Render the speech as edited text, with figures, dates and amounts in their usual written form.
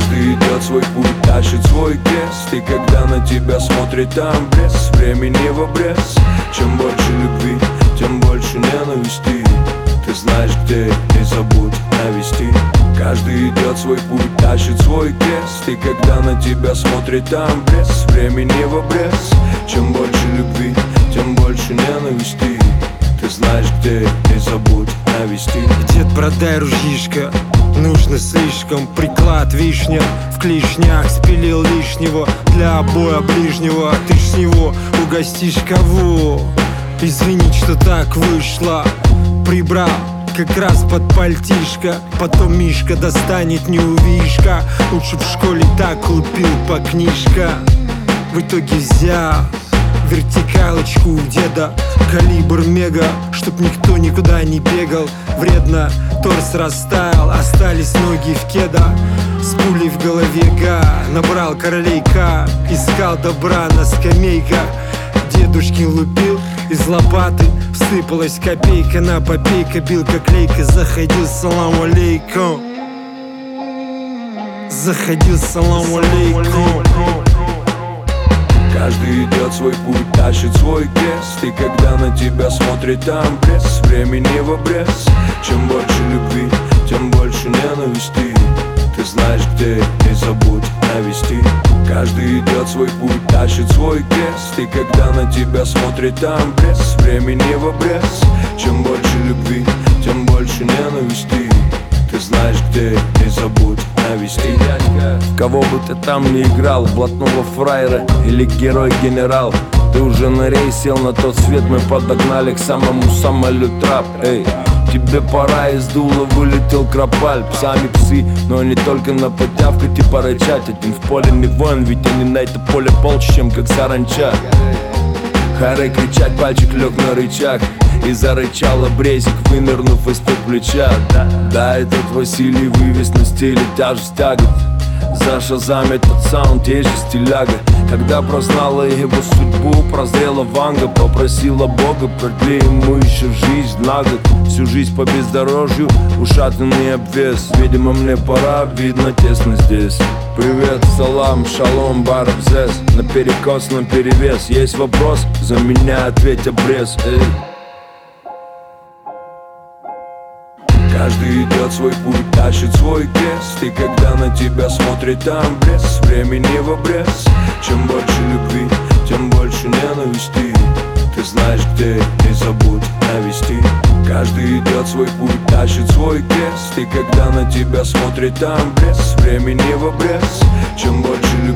Каждый идет свой путь, тащит свой крест. И когда на тебя смотрит там блеск, времени в обрез. Чем больше любви, тем больше ненависти. Ты знаешь где, не забудь навести. Каждый идет свой путь, тащит свой крест. И когда на тебя смотрит там блеск, времени в обрез. Чем больше любви, тем больше ненависти. Ты знаешь где, не забудь навести. Дед, продай ружьишко, нужно слишком. Приклад вишня, в клешнях спилил лишнего. Для обоя ближнего, ты ж с него угостишь кого? Извини, что так вышло. Прибрал как раз под пальтишко. Потом Мишка достанет, не увишка. Лучше в школе так лупил по книжкам. В итоге взял вертикалочку у деда, калибр мега, чтоб никто никуда не бегал. Вредно, торс растаял, остались ноги в кедах. С пулей в голове набрал королейка, искал добра на скамейках. Дедушкин лупил из лопаты, всыпалась копейка на попейка. Бил как лейка, заходил, салам алейкум. Заходил, салам алейкум. Каждый идет свой путь, тащит свой крест. И когда на тебя смотрит там блеск, времени в обрез. Чем больше любви, тем больше ненависти. Ты знаешь где, не забудь навести. Каждый идет свой путь, тащит свой крест. И когда на тебя смотрит там блеск, времени в обрез. Чем больше любви, тем больше ненависти. Ты знаешь где, не забудь навести. В кого бы ты там не играл, блатного фраера или герой-генерал, ты уже на рейс сел, на тот свет мы подогнали к самому самолету трап. Эй, тебе пора, из дула вылетел кропаль. Сами псы, но не только на подтявкать и порычать. Один в поле не воин, ведь они на это поле полче, чем как саранча. Харе кричать, пальчик лег на рычаг и зарычал обрезик, вынырнув из-под плеча. Да, этот Василий вывез на стиле тяжесть тягот. За шазам этот саунд, есть же стиляга. Когда прознала его судьбу, прозрела Ванга. Попросила Бога, продли ему еще жизнь на год. Всю жизнь по бездорожью, ушатанный обвес. Видимо мне пора, видно тесно здесь. Привет, салам, шалом, барабзес. Наперекос, наперевес. Есть вопрос, за меня ответь обрез. Каждый идет свой путь, тащит свой крест. И когда на тебя смотрит там блеск, времени в обрез. Чем больше любви, тем больше ненависти. Ты знаешь где, не забудь навести. Каждый идет свой путь, тащит свой крест. И когда на тебя смотрит там блеск, времени в обрез. Чем больше любви,